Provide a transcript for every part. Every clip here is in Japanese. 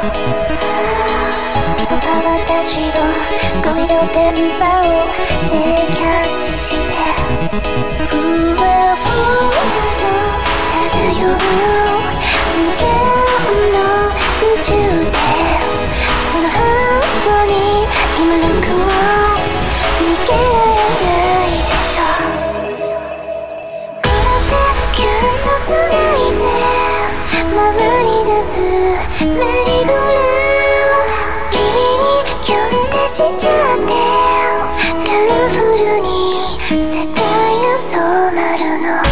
ピコパ私のゴミの電波をねキャッチしてふわふわと漂う無限の宇宙でそのハートに今の僕を逃げられないでしょこうやってぎゅっと繋いで回り出すメリーゴーラウンド君にキュンってしちゃってカラフルに世界がそうなるの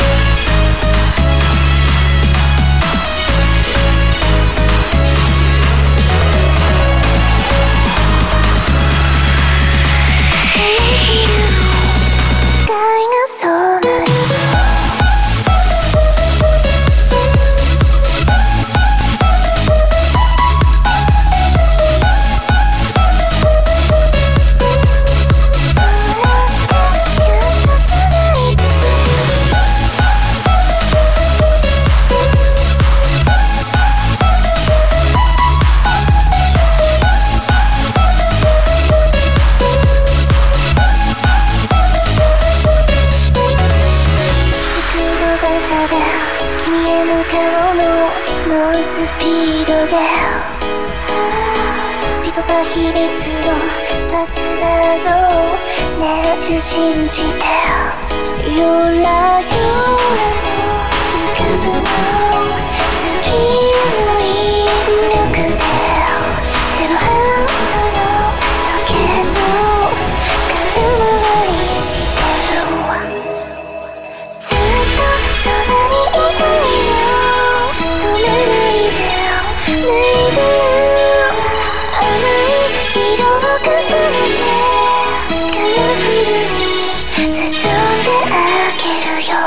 君へ向かうの猛スピードでピコパ秘密のパスワードをね受信してゆらゆらと浮かぶの月の引力ででもハートのロケット空回りしてるずっとそばにいたいの止めないでメリーゴーラウンド甘い色を重ねてカラフルに包んであげるよ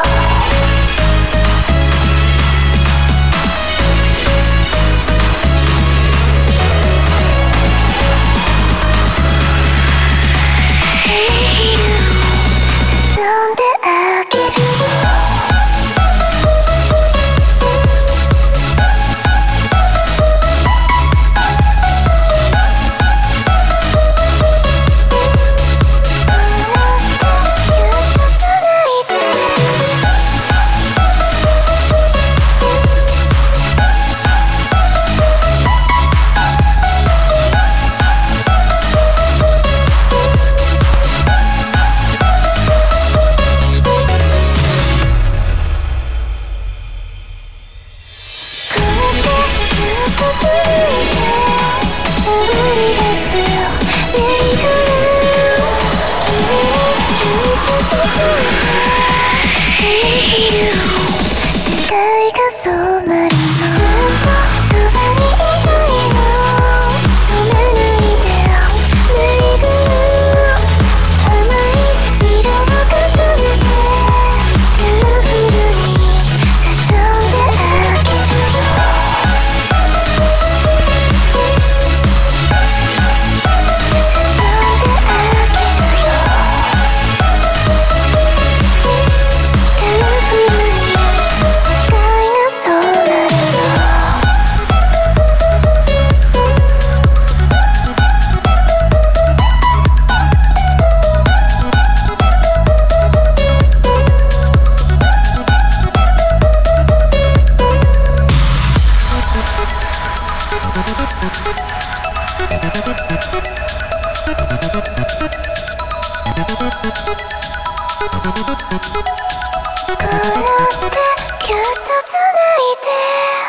包んであげるよ世界がそうなるのずっとそばにいたいの止めないでメリーゴーラウンド甘い色を重ねてカラフルに包んであげるよこうやってぎゅっとつないで